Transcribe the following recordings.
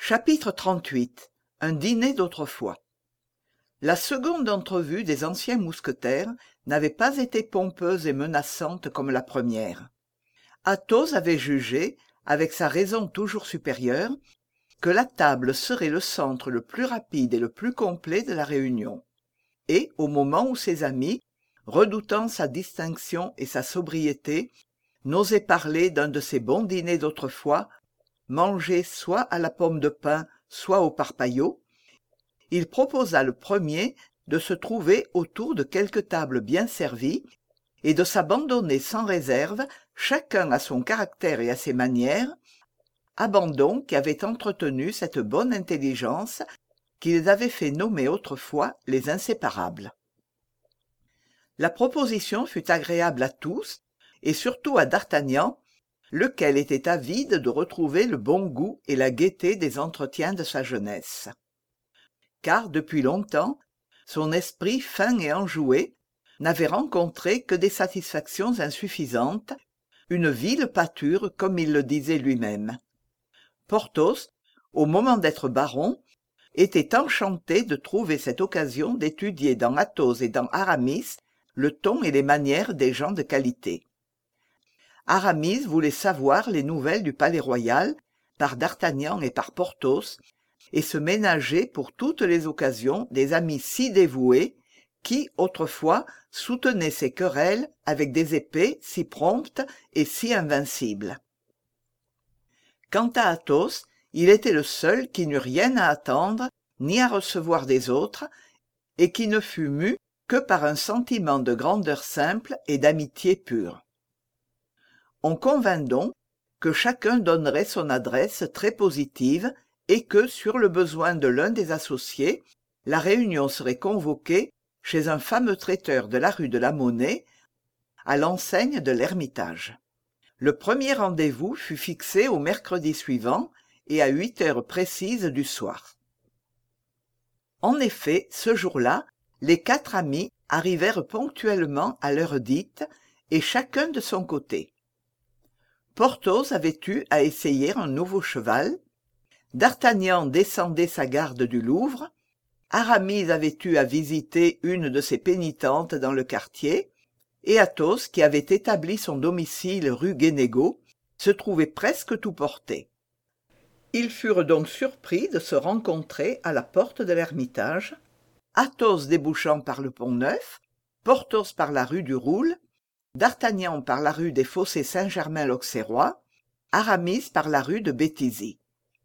Chapitre 38. Un dîner d'autrefois. La seconde entrevue des anciens mousquetaires n'avait pas été pompeuse et menaçante comme la première. Athos avait jugé, avec sa raison toujours supérieure, que la table serait le centre le plus rapide et le plus complet de la réunion. Et, au moment où ses amis, redoutant sa distinction et sa sobriété, n'osaient parler d'un de ces bons dîners d'autrefois, mangés soit à la pomme de pin, soit au parpaillot, il proposa le premier de se trouver autour de quelques tables bien servies et de s'abandonner sans réserve, chacun à son caractère et à ses manières, abandon qui avait entretenu cette bonne intelligence qui les avait fait nommer autrefois les inséparables. La proposition fut agréable à tous, et surtout à d'Artagnan, lequel était avide de retrouver le bon goût et la gaieté des entretiens de sa jeunesse. Car depuis longtemps, son esprit fin et enjoué n'avait rencontré que des satisfactions insuffisantes, une vile pâture comme il le disait lui-même. Porthos, au moment d'être baron, était enchanté de trouver cette occasion d'étudier dans Athos et dans Aramis le ton et les manières des gens de qualité. Aramis voulait savoir les nouvelles du Palais-Royal, par d'Artagnan et par Porthos, et se ménager pour toutes les occasions des amis si dévoués qui, autrefois, soutenaient ces querelles avec des épées si promptes et si invincibles. Quant à Athos, il était le seul qui n'eut rien à attendre ni à recevoir des autres, et qui ne fut mû que par un sentiment de grandeur simple et d'amitié pure. On convint donc que chacun donnerait son adresse très positive et que, sur le besoin de l'un des associés, la réunion serait convoquée chez un fameux traiteur de la rue de la Monnaie, à l'enseigne de l'Ermitage. Le premier rendez-vous fut fixé au mercredi suivant et à 8 heures précises du soir. En effet, ce jour-là, les 4 amis arrivèrent ponctuellement à l'heure dite, et chacun de son côté. Porthos avait eu à essayer un nouveau cheval, d'Artagnan descendait sa garde du Louvre, Aramis avait eu à visiter une de ses pénitentes dans le quartier, et Athos, qui avait établi son domicile rue Guénégaud, se trouvait presque tout porté. Ils furent donc surpris de se rencontrer à la porte de l'Ermitage, Athos débouchant par le Pont-Neuf, Porthos par la rue du Roule, d'Artagnan par la rue des Fossés Saint-Germain-l'Auxerrois, Aramis par la rue de Béthisy.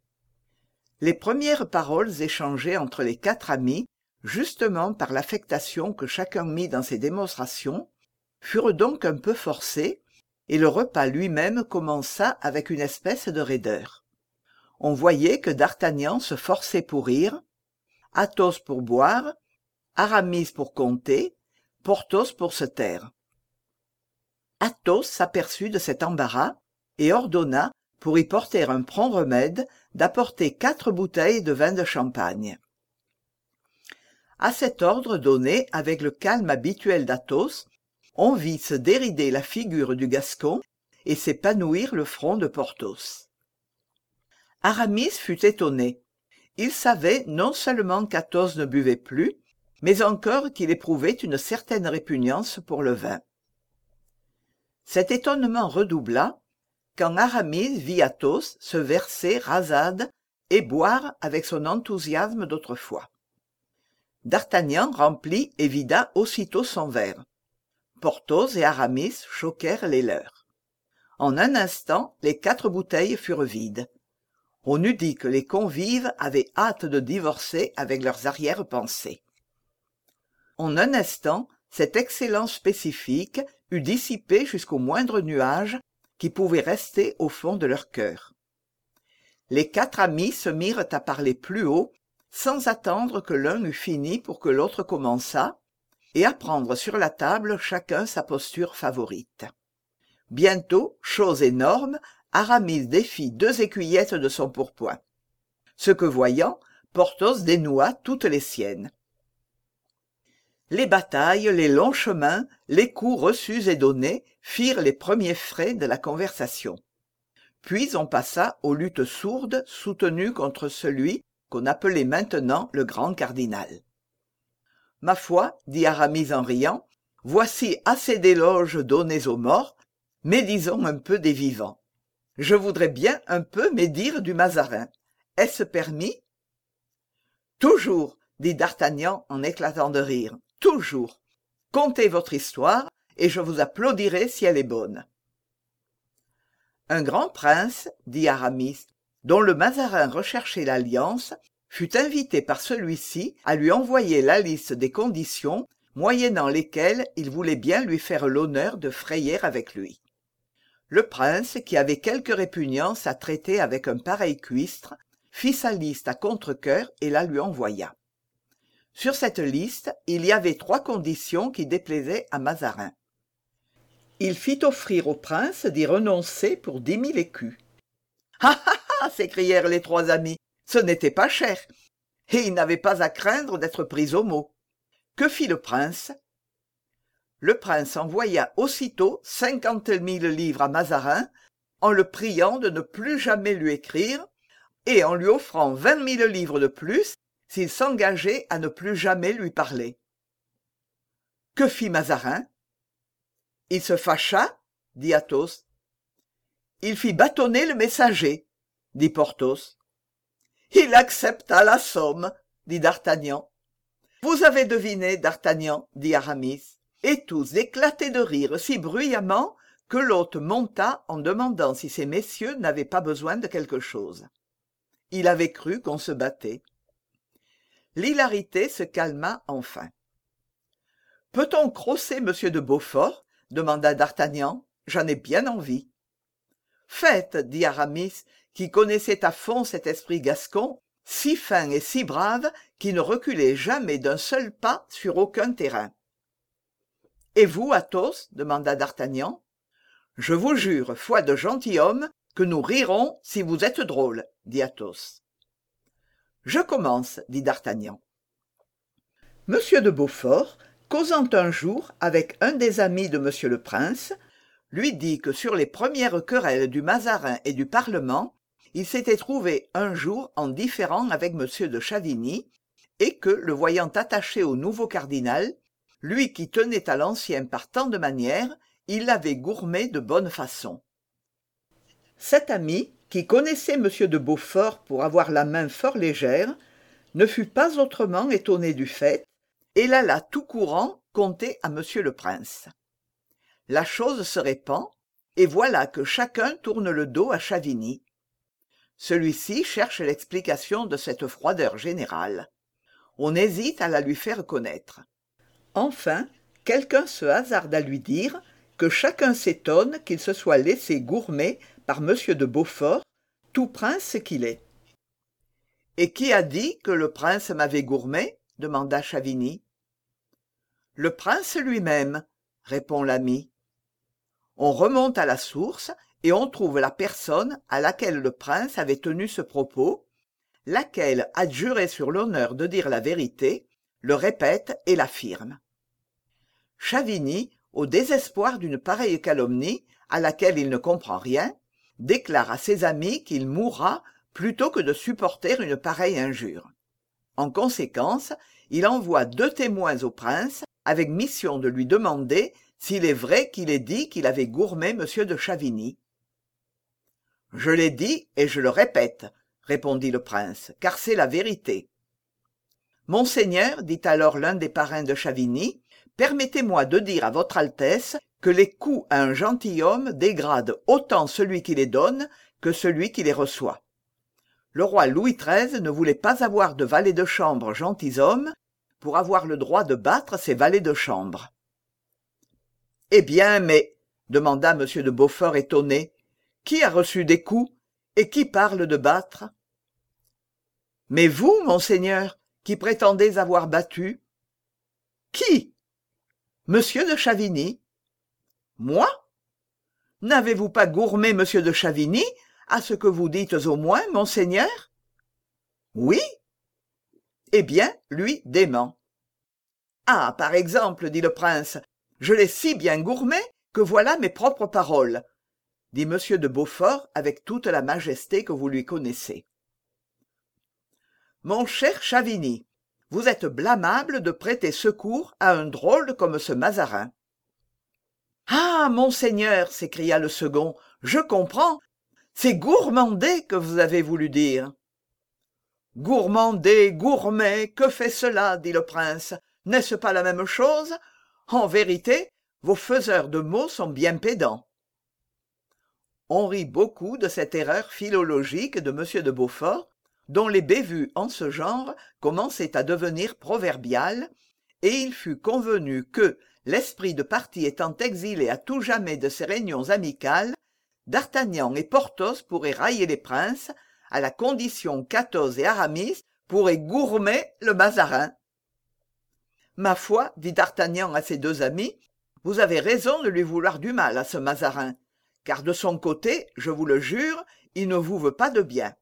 Les premières paroles échangées entre les 4 amis, justement par l'affectation que chacun mit dans ses démonstrations, furent donc un peu forcées, et le repas lui-même commença avec une espèce de raideur. On voyait que d'Artagnan se forçait pour rire, Athos pour boire, Aramis pour compter, Porthos pour se taire. Athos s'aperçut de cet embarras et ordonna, pour y porter un prompt remède, d'apporter 4 bouteilles de vin de champagne. À cet ordre donné avec le calme habituel d'Athos, on vit se dérider la figure du Gascon et s'épanouir le front de Porthos. Aramis fut étonné. Il savait non seulement qu'Athos ne buvait plus, mais encore qu'il éprouvait une certaine répugnance pour le vin. Cet étonnement redoubla quand Aramis vit Athos se verser rasade et boire avec son enthousiasme d'autrefois. D'Artagnan remplit et vida aussitôt son verre. Porthos et Aramis choquèrent les leurs. En un instant, les 4 bouteilles furent vides. On eût dit que les convives avaient hâte de divorcer avec leurs arrière-pensées. En un instant, cet excellent spécifique eut dissipé jusqu'au moindre nuage qui pouvait rester au fond de leur cœur. Les 4 amis se mirent à parler plus haut, sans attendre que l'un eût fini pour que l'autre commençât, et à prendre sur la table chacun sa posture favorite. Bientôt, chose énorme, Aramis défit 2 écuillettes de son pourpoint. Ce que voyant, Porthos dénoua toutes les siennes. Les batailles, les longs chemins, les coups reçus et donnés firent les premiers frais de la conversation. puis on passa aux luttes sourdes soutenues contre celui qu'on appelait maintenant le grand cardinal. « Ma foi, dit Aramis en riant, voici assez d'éloges donnés aux morts, médisons un peu des vivants. Je voudrais bien un peu médire du Mazarin. Est-ce permis ?»« Toujours, dit D'Artagnan en éclatant de rire, toujours. Contez votre histoire, et je vous applaudirai si elle est bonne. » Un grand prince, dit Aramis, dont le Mazarin recherchait l'alliance, fut invité par celui-ci à lui envoyer la liste des conditions moyennant lesquelles il voulait bien lui faire l'honneur de frayer avec lui. Le prince, qui avait quelque répugnance à traiter avec un pareil cuistre, fit sa liste à contre-cœur et la lui envoya. Sur cette liste, il y avait 3 conditions qui déplaisaient à Mazarin. Il fit offrir au prince d'y renoncer pour 10 000 écus. « Ah ah ah !» s'écrièrent les 3 amis, « ce n'était pas cher !» Et il n'avait pas à craindre d'être pris au mot. Que fit le prince ? Le prince envoya aussitôt 50 000 livres à Mazarin, en le priant de ne plus jamais lui écrire, et en lui offrant 20 000 livres de plus s'il s'engageait à ne plus jamais lui parler. Que fit Mazarin ? Il se fâcha, dit Athos. Il fit bâtonner le messager, dit Porthos. Il accepta la somme, dit D'Artagnan. Vous avez deviné, D'Artagnan, dit Aramis, et tous éclataient de rire si bruyamment que l'hôte monta en demandant si ces messieurs n'avaient pas besoin de quelque chose. Il avait cru qu'on se battait. L'hilarité se calma enfin. « Peut-on crosser monsieur de Beaufort ?» demanda D'Artagnan. « J'en ai bien envie. »« Faites, » dit Aramis, qui connaissait à fond cet esprit gascon, si fin et si brave qui ne reculait jamais d'un seul pas sur aucun terrain. « Et vous, Athos ?» demanda D'Artagnan. « Je vous jure, foi de gentilhomme, que nous rirons si vous êtes drôle, » dit Athos. « Je commence, » dit D'Artagnan. Monsieur de Beaufort, causant un jour avec un des amis de monsieur le prince, lui dit que sur les premières querelles du Mazarin et du Parlement, il s'était trouvé un jour en différend avec monsieur de Chavigny, et que, le voyant attaché au nouveau cardinal, lui qui tenait à l'ancien par tant de manières, il l'avait gourmé de bonne façon. Cet ami, qui connaissait monsieur de Beaufort pour avoir la main fort légère, ne fut pas autrement étonné du fait, et l'alla tout courant conter à monsieur le prince. La chose se répand, et voilà que chacun tourne le dos à Chavigny. Celui-ci cherche l'explication de cette froideur générale. On hésite à la lui faire connaître. Enfin, quelqu'un se hasarde à lui dire que chacun s'étonne qu'il se soit laissé gourmer par monsieur de Beaufort, tout prince qu'il est. « Et qui a dit que le prince m'avait gourmé ?» demanda Chavigny. « Le prince lui-même, » répond l'ami. On remonte à la source et on trouve la personne à laquelle le prince avait tenu ce propos, laquelle a juré sur l'honneur de dire la vérité, le répète et l'affirme. Chavigny, au désespoir d'une pareille calomnie, à laquelle il ne comprend rien, déclare à ses amis qu'il mourra plutôt que de supporter une pareille injure. En conséquence, il envoie 2 témoins au prince, avec mission de lui demander s'il est vrai qu'il ait dit qu'il avait gourmé monsieur de Chavigny. « Je l'ai dit et je le répète, » répondit le prince, « car c'est la vérité. »« Monseigneur, dit alors l'un des parrains de Chavigny, permettez-moi de dire à votre Altesse que les coups à un gentilhomme dégradent autant celui qui les donne que celui qui les reçoit. Le roi Louis XIII ne voulait pas avoir de valets de chambre gentilshommes pour avoir le droit de battre ses valets de chambre. »« Eh bien, mais, » demanda M. de Beaufort étonné, « qui a reçu des coups et qui parle de battre ?»« Mais vous, monseigneur, qui prétendez avoir battu. »« Qui ?»« Monsieur de Chavigny. »« Moi ? N'avez-vous pas gourmé monsieur de Chavigny, à ce que vous dites au moins, monseigneur ? » ?»« Oui. » »« Eh bien, lui dément. »« Ah, par exemple, dit le prince, je l'ai si bien gourmé que voilà mes propres paroles. dit m de Beaufort avec toute la majesté que vous lui connaissez. Mon cher Chavigny, vous êtes blâmable de prêter secours à un drôle comme ce Mazarin. Ah, monseigneur, s'écria le second, je comprends, c'est gourmander que vous avez voulu dire. Gourmander, gourmet, que fait cela, dit le prince, n'est-ce pas la même chose? En vérité, vos faiseurs de mots sont bien pédants. On rit beaucoup de cette erreur philologique de m de Beaufort, dont les bévues en ce genre commençaient à devenir proverbiales, et il fut convenu que, l'esprit de parti étant exilé à tout jamais de ces réunions amicales, d'Artagnan et Porthos pourraient railler les princes, à la condition qu'Athos et Aramis pourraient gourmer le Mazarin. Ma foi, dit d'Artagnan à ses deux amis, vous avez raison de lui vouloir du mal à ce Mazarin, car de son côté, je vous le jure, il ne vous veut pas de bien.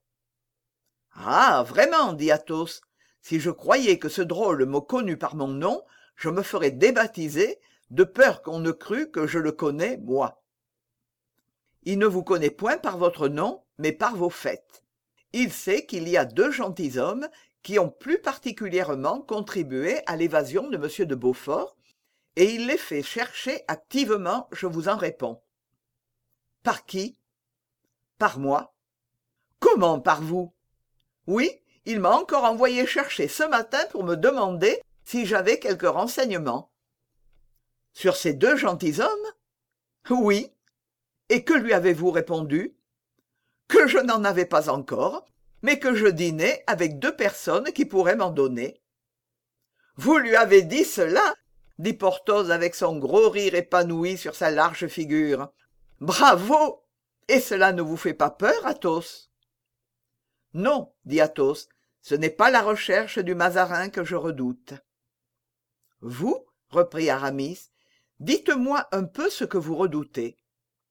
Ah, vraiment, dit Athos, si je croyais que ce drôle me connût par mon nom, je me ferais débaptiser, de peur qu'on ne crût que je le connais, moi. Il ne vous connaît point par votre nom, mais par vos faits. Il sait qu'il y a deux gentilshommes qui ont plus particulièrement contribué à l'évasion de m de Beaufort, et il les fait chercher activement, je vous en réponds. Par qui? Par moi. Comment par vous? Oui, il m'a encore envoyé chercher ce matin pour me demander si j'avais quelques renseignements. Sur ces deux gentilshommes? Oui. Et que lui avez-vous répondu? Que je n'en avais pas encore, mais que je dînais avec deux personnes qui pourraient m'en donner. Vous lui avez dit cela? Dit Porthos avec son gros rire épanoui sur sa large figure. Bravo! Et cela ne vous fait pas peur, Athos? Non, dit Athos, ce n'est pas la recherche du Mazarin que je redoute. Vous, reprit Aramis, dites-moi un peu ce que vous redoutez.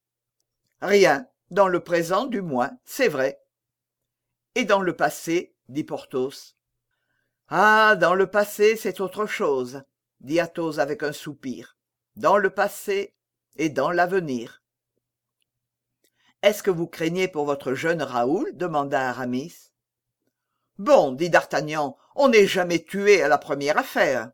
Rien, dans le présent du moins, c'est vrai. Et dans le passé, dit Porthos. Ah, dans le passé, c'est autre chose, dit Athos avec un soupir. Dans le passé et dans l'avenir. Est-ce que vous craignez pour votre jeune Raoul? Demanda Aramis. Bon, dit d'Artagnan, on n'est jamais tué à la première affaire.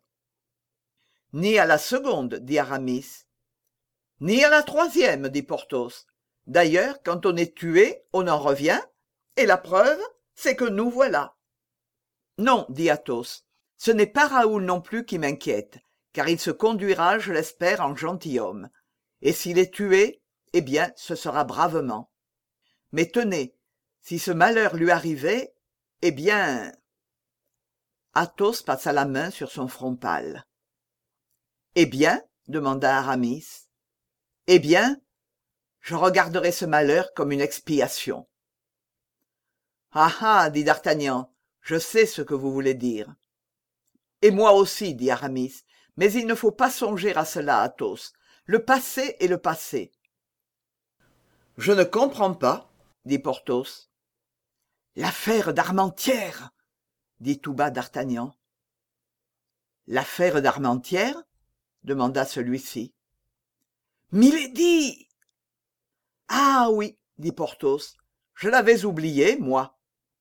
Ni à la seconde, dit Aramis. Ni à la troisième, dit Porthos. D'ailleurs, quand on est tué, on en revient, et la preuve, c'est que nous voilà. Non, dit Athos, ce n'est pas Raoul non plus qui m'inquiète, car il se conduira, je l'espère, en gentilhomme. Et s'il est tué, eh bien, ce sera bravement. Mais tenez, si ce malheur lui arrivait, eh bien... Athos passa la main sur son front pâle. Eh bien, demanda Aramis. Eh bien, je regarderai ce malheur comme une expiation. Ah ah, dit d'Artagnan, je sais ce que vous voulez dire. Et moi aussi, dit Aramis, mais il ne faut pas songer à cela, Athos. Le passé est le passé. Je ne comprends pas, dit Porthos. L'affaire d'Armentières, dit tout bas d'Artagnan. L'affaire d'Armentières? Demanda celui-ci. Milady! Ah oui, dit Porthos, je l'avais oublié, moi.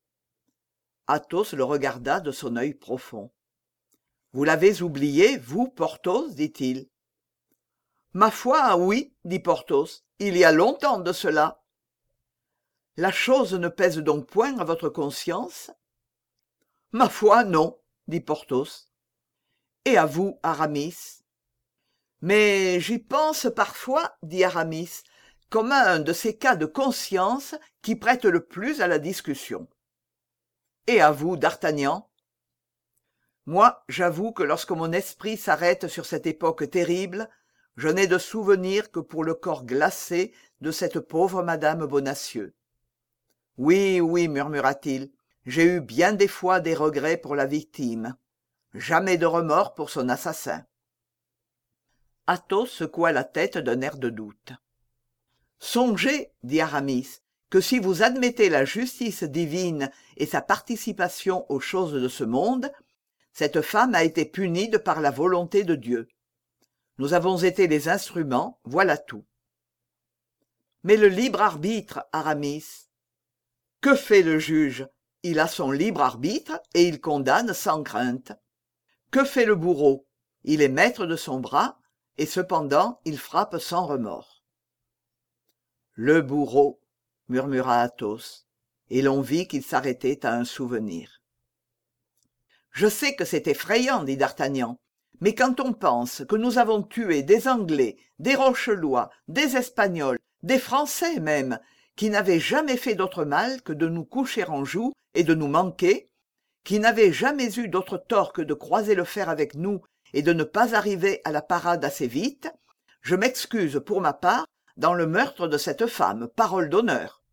Athos le regarda de son œil profond. Vous l'avez oublié, vous, Porthos? dit-il. Ma foi, oui, dit Porthos, il y a longtemps de cela. La chose ne pèse donc point à votre conscience? Ma foi, non, dit Porthos. Et à vous, Aramis? Mais j'y pense parfois, dit Aramis, comme à un de ces cas de conscience qui prêtent le plus à la discussion. Et à vous, d'Artagnan? Moi, j'avoue que lorsque mon esprit s'arrête sur cette époque terrible, je n'ai de souvenir que pour le corps glacé de cette pauvre madame Bonacieux. Oui, oui, murmura-t-il, j'ai eu bien des fois des regrets pour la victime. Jamais de remords pour son assassin. Athos secoua la tête d'un air de doute. Songez, dit Aramis, que si vous admettez la justice divine et sa participation aux choses de ce monde, cette femme a été punie de par la volonté de Dieu. Nous avons été les instruments, voilà tout. Mais le libre arbitre, Aramis. Que fait le juge? Il a son libre arbitre et il condamne sans crainte. Que fait le bourreau? Il est maître de son bras et cependant il frappe sans remords. Le bourreau, murmura Athos, et l'on vit qu'il s'arrêtait à un souvenir. Je sais que c'est effrayant, dit d'Artagnan, mais quand on pense que nous avons tué des Anglais, des Rochelois, des Espagnols, des Français même, qui n'avaient jamais fait d'autre mal que de nous coucher en joue et de nous manquer, qui n'avaient jamais eu d'autre tort que de croiser le fer avec nous et de ne pas arriver à la parade assez vite, je m'excuse pour ma part dans le meurtre de cette femme, parole d'honneur.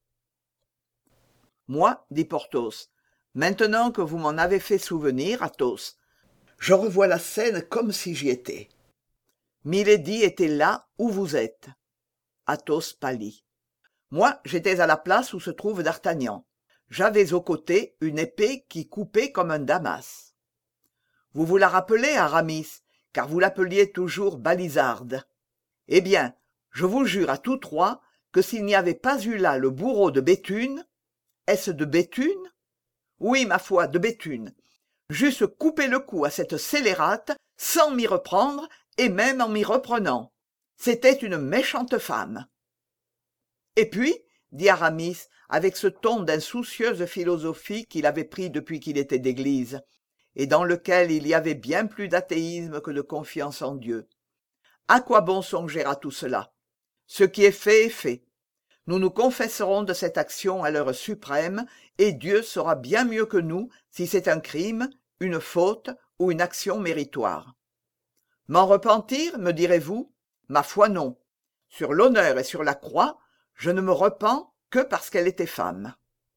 Moi, dit Porthos, maintenant que vous m'en avez fait souvenir, Athos, je revois la scène comme si j'y étais. Milady était là où vous êtes. Athos pâlit. Moi, j'étais à la place où se trouve d'Artagnan. J'avais au côté une épée qui coupait comme un damas. Vous vous la rappelez, Aramis, car vous l'appeliez toujours Balizarde. Eh bien, je vous jure à tous trois que s'il n'y avait pas eu là le bourreau de Béthune, est-ce de Béthune? Oui, ma foi, de Béthune. J'eusse coupé le cou à cette scélérate sans m'y reprendre et même en m'y reprenant. C'était une méchante femme. Et puis, dit Aramis, avec ce ton d'insoucieuse philosophie qu'il avait pris depuis qu'il était d'église, et dans lequel il y avait bien plus d'athéisme que de confiance en Dieu. À quoi bon songer à tout cela? Ce qui est fait est fait. Nous nous confesserons de cette action à l'heure suprême, et Dieu saura bien mieux que nous si c'est un crime, une faute ou une action méritoire. M'en repentir, me direz-vous? Ma foi non. Sur l'honneur et sur la croix, je ne me repens que parce qu'elle était femme.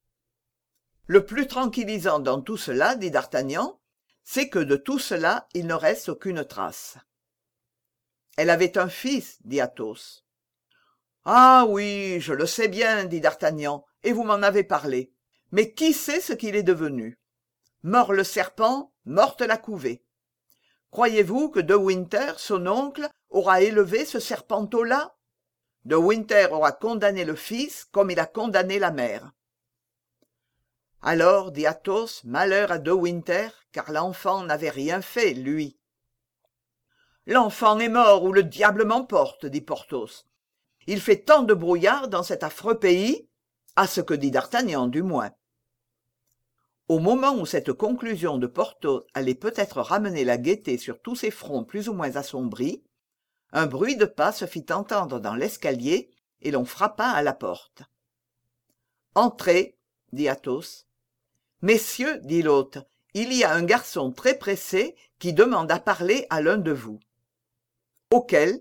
Le plus tranquillisant dans tout cela, dit d'Artagnan, c'est que de tout cela il ne reste aucune trace. Elle avait un fils, dit Athos. Ah oui, je le sais bien, dit d'Artagnan, et vous m'en avez parlé. Mais qui sait ce qu'il est devenu? Mort le serpent, morte la couvée. Croyez-vous que De Winter, son oncle, aura élevé ce serpenteau-là? De Winter aura condamné le fils comme il a condamné la mère. Alors, dit Athos, malheur à De Winter, car l'enfant n'avait rien fait, lui. L'enfant est mort, ou le diable m'emporte, dit Porthos. Il fait tant de brouillard dans cet affreux pays, à ce que dit d'Artagnan du moins. Au moment où cette conclusion de Porthos allait peut-être ramener la gaieté sur tous ces fronts plus ou moins assombris, un bruit de pas se fit entendre dans l'escalier et l'on frappa à la porte. « Entrez, dit Athos. « Messieurs, dit l'hôte, il y a un garçon très pressé qui demande à parler à l'un de vous. »« Auquel ?»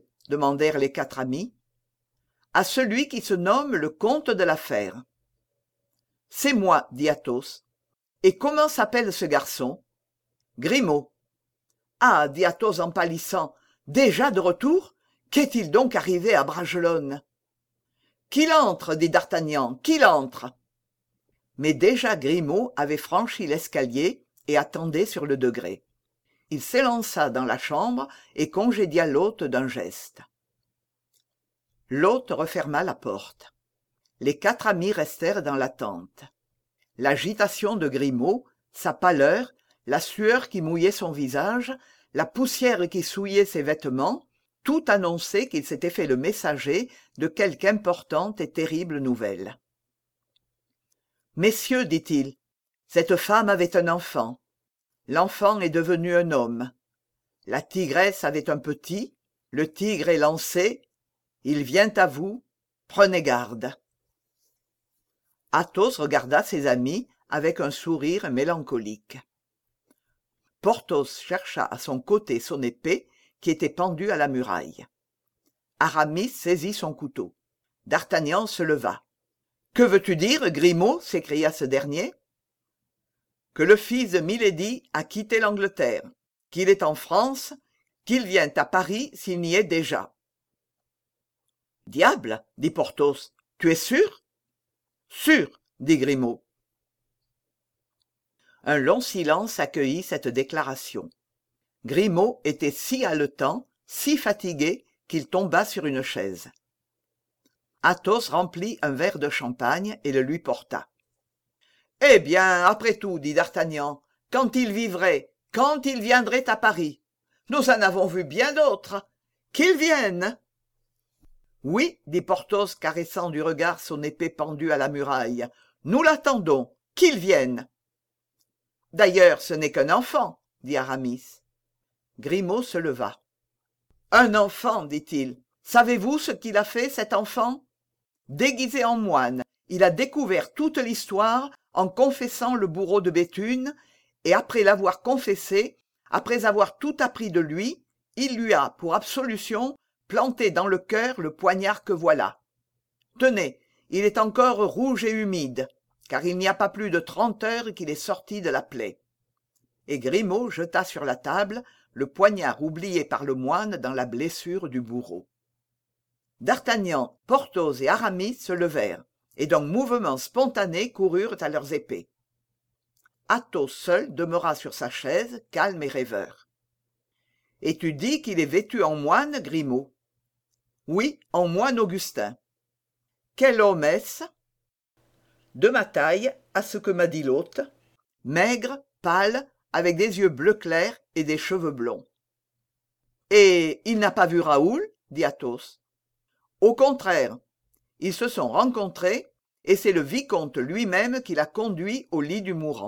demandèrent les quatre amis. « À celui qui se nomme le comte de la Fère. »« C'est moi, dit Athos. Et comment s'appelle ce garçon? »« Grimaud. »« Ah, dit Athos en pâlissant, déjà de retour? Qu'est-il donc arrivé à Bragelonne? »« Qu'il entre, dit d'Artagnan, qu'il entre. » Mais déjà Grimaud avait franchi l'escalier et attendait sur le degré. Il s'élança dans la chambre et congédia l'hôte d'un geste. L'hôte referma la porte. Les quatre amis restèrent dans l'attente. L'agitation de Grimaud, sa pâleur, la sueur qui mouillait son visage, la poussière qui souillait ses vêtements, tout annonçait qu'il s'était fait le messager de quelque importante et terrible nouvelle. « Messieurs, dit-il, cette femme avait un enfant. L'enfant est devenu un homme. La tigresse avait un petit, le tigre est lancé, il vient à vous, prenez garde. » Athos regarda ses amis avec un sourire mélancolique. Porthos chercha à son côté son épée qui était pendue à la muraille. Aramis saisit son couteau. D'Artagnan se leva. « Que veux-tu dire, Grimaud » s'écria ce dernier. « Que le fils de Milady a quitté l'Angleterre, qu'il est en France, qu'il vient à Paris s'il n'y est déjà. »« Diable » dit Porthos, « tu es sûr ?»« Sûr » dit Grimaud. Un long silence accueillit cette déclaration. Grimaud était si haletant, si fatigué, qu'il tomba sur une chaise. Athos remplit un verre de champagne et le lui porta. « Eh bien, après tout, dit d'Artagnan, quand il vivrait, quand il viendrait à Paris. Nous en avons vu bien d'autres. Qu'il vienne !» « Oui, dit Porthos, caressant du regard son épée pendue à la muraille, nous l'attendons, qu'il vienne. » « D'ailleurs, ce n'est qu'un enfant, dit Aramis. Grimaud se leva. « Un enfant, dit-il. Savez-vous ce qu'il a fait, cet enfant ? Déguisé en moine, il a découvert toute l'histoire en confessant le bourreau de Béthune, et après l'avoir confessé, après avoir tout appris de lui, il lui a, pour absolution, planté dans le cœur le poignard que voilà. Tenez, il est encore rouge et humide, car il n'y a pas plus de 30 heures qu'il est sorti de la plaie. » Et Grimaud jeta sur la table le poignard oublié par le moine dans la blessure du bourreau. D'Artagnan, Porthos et Aramis se levèrent, et d'un mouvement spontané coururent à leurs épées. Athos seul demeura sur sa chaise, calme et rêveur. « Et tu dis qu'il est vêtu en moine, Grimaud ?»« Oui, en moine augustin. »« Quel homme est-ce ?»« De ma taille, à ce que m'a dit l'hôte. Maigre, pâle, avec des yeux bleu clair et des cheveux blonds. »« Et il n'a pas vu Raoul ?» dit Athos. « Au contraire, ils se sont rencontrés, et c'est le vicomte lui-même qui l'a conduit au lit du mourant. »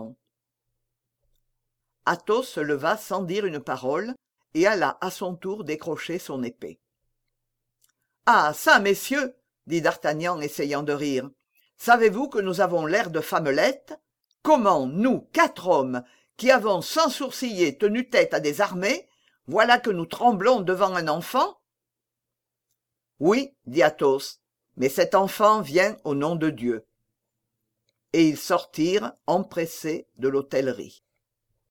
Athos se leva sans dire une parole, et alla à son tour décrocher son épée. « Ah çà, messieurs, dit d'Artagnan essayant de rire, savez-vous que nous avons l'air de femmelettes ? Comment, nous, 4 hommes, qui avons sans sourciller tenu tête à des armées, voilà que nous tremblons devant un enfant ? » « Oui, dit Athos, mais cet enfant vient au nom de Dieu. » Et ils sortirent empressés de l'hôtellerie.